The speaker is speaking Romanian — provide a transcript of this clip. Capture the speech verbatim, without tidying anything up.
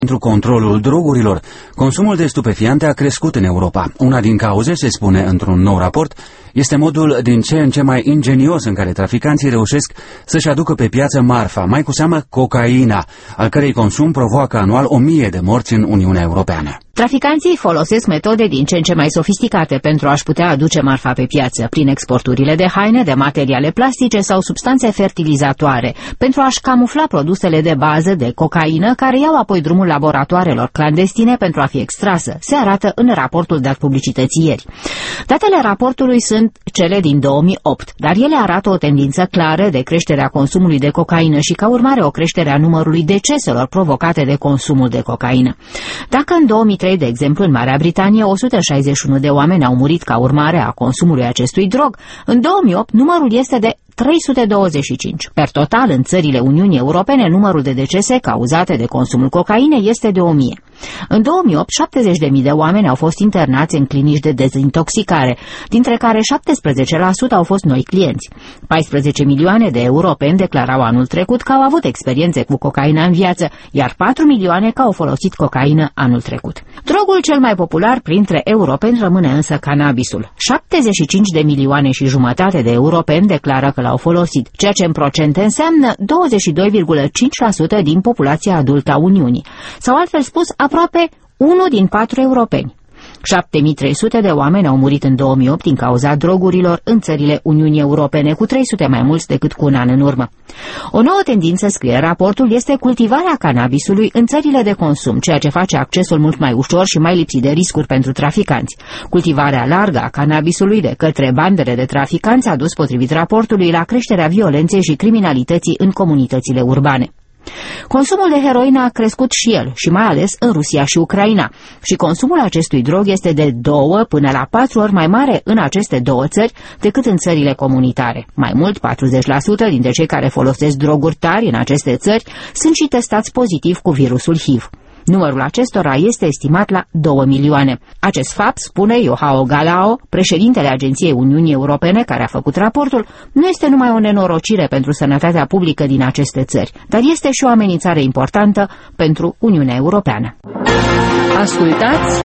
Pentru controlul drogurilor, consumul de stupefiante a crescut în Europa. Una din cauze, se spune într-un nou raport, este modul din ce în ce mai ingenios în care traficanții reușesc să-și aducă pe piață marfa, mai cu seamă cocaina, al cărei consum provoacă anual o mie de morți în Uniunea Europeană. Traficanții folosesc metode din ce în ce mai sofisticate pentru a-și putea aduce marfa pe piață, prin exporturile de haine, de materiale plastice sau substanțe fertilizatoare, pentru a-și camufla produsele de bază de cocaină, care iau apoi drumul laboratoarelor clandestine pentru a fi extrasă, se arată în raportul dat publicității ieri. Datele raportului sunt cele din două mii opt, dar ele arată o tendință clară de creșterea consumului de cocaină și ca urmare o creștere a numărului deceselor provocate de consumul de cocaină. Dacă în două mii trei, de exemplu, în Marea Britanie, o sută șaizeci și unu de oameni au murit ca urmare a consumului acestui drog, în două mii opt numărul este de trei sute douăzeci și cinci. Per total, în țările Uniunii Europene, numărul de decese cauzate de consumul cocainei este de o mie. În două mii opt, șaptezeci de mii de oameni au fost internați în clinici de dezintoxicare, dintre care șaptesprezece la sută au fost noi clienți. paisprezece milioane de europeni declarau anul trecut că au avut experiențe cu cocaina în viață, iar patru milioane că au folosit cocaină anul trecut. Drogul cel mai popular printre europeni rămâne însă cannabisul. șaptezeci și cinci de milioane și jumătate de europeni declară că l-au folosit, ceea ce în procente înseamnă douăzeci și doi virgulă cinci la sută din populația adultă a Uniunii, sau altfel spus, aproape unul din patru europeni. șapte mii trei sute de oameni au murit în două mii opt din cauza drogurilor în țările Uniunii Europene, cu trei sute mai mulți decât cu un an în urmă. O nouă tendință, scrie raportul, este cultivarea cannabisului în țările de consum, ceea ce face accesul mult mai ușor și mai lipsit de riscuri pentru traficanți. Cultivarea largă a cannabisului de către bandele de traficanți a dus, potrivit raportului, la creșterea violenței și criminalității în comunitățile urbane. Consumul de heroină a crescut și el, și mai ales în Rusia și Ucraina, și consumul acestui drog este de două până la patru ori mai mare în aceste două țări decât în țările comunitare. Mai mult, patruzeci la sută dintre cei care folosesc droguri tari în aceste țări sunt și testați pozitiv cu virusul H I V. Numărul acestora este estimat la două milioane. Acest fapt, spune Joao Galao, președintele Agenției Uniunii Europene care a făcut raportul, nu este numai o nenorocire pentru sănătatea publică din aceste țări, dar este și o amenințare importantă pentru Uniunea Europeană. Ascultați